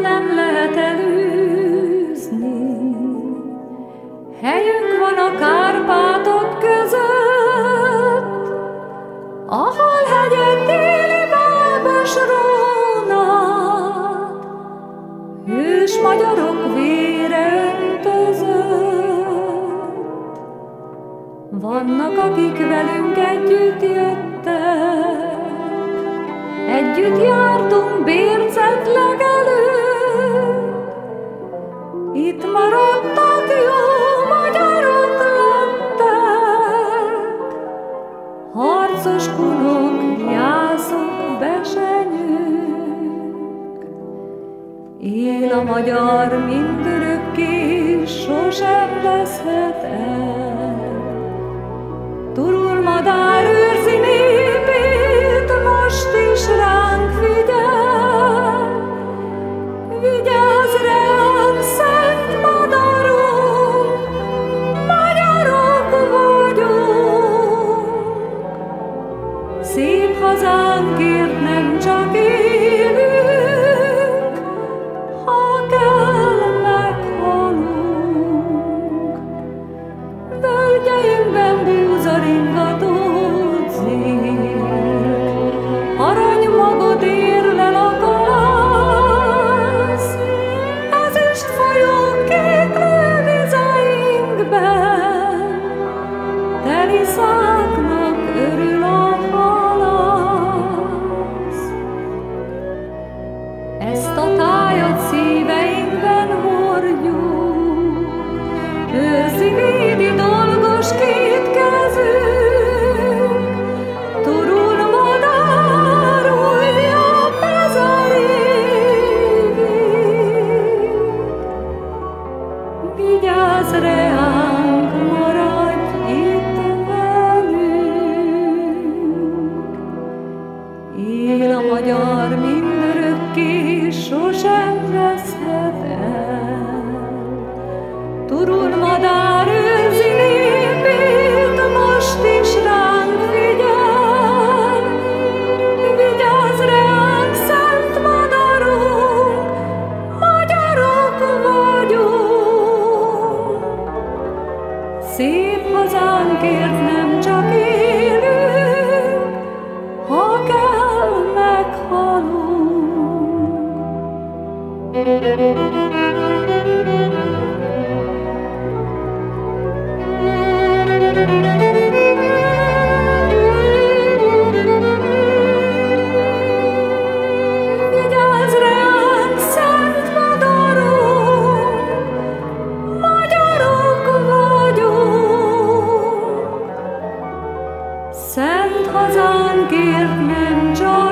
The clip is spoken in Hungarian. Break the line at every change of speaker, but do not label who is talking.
nem lehet elűzni. Helyünk van a Kárpátok között, ahol hegyek déli bábos rónát, hős magyarok vére öntözött. Vannak, akik velünk együtt jöttek, együtt jártunk bércet legelő. Itt maradtak, jó magyarok lettek, harcos kunok, jászok, besenyők. Él a magyar mindörökké, sosem veszhet el. Turul madár őrzi népét, most is ránk figyel. Vigyázz ránk, szent madarunk, magyarok vagyunk. Szép hazánkért nem csak élünk, ha kell, meghalunk. Völgyeinkben búzaringatott zél, aranymagot érlel a kalász, ezüst folyók kéklő vizeinkben, teliszáknak örül a halász. Ezt a tájat szíveinkben hordjuk, őrzi, védi dolgos két kezünk. Turul madár újabb ezer évig. Vigyázz reánk, maradj itt velünk. Él a magyar mindörökké, sosem veszhet el. Turul madár őrzi népét, most is ránk figyel. Vigyázz reánk, szent madarunk, magyarok vagyunk. Szép hazánkért nem csak élünk, ha kell, meghalunk. Vigyázz ránk, szent madarunk, magyarok vagyunk. Szent hazánkért nem csak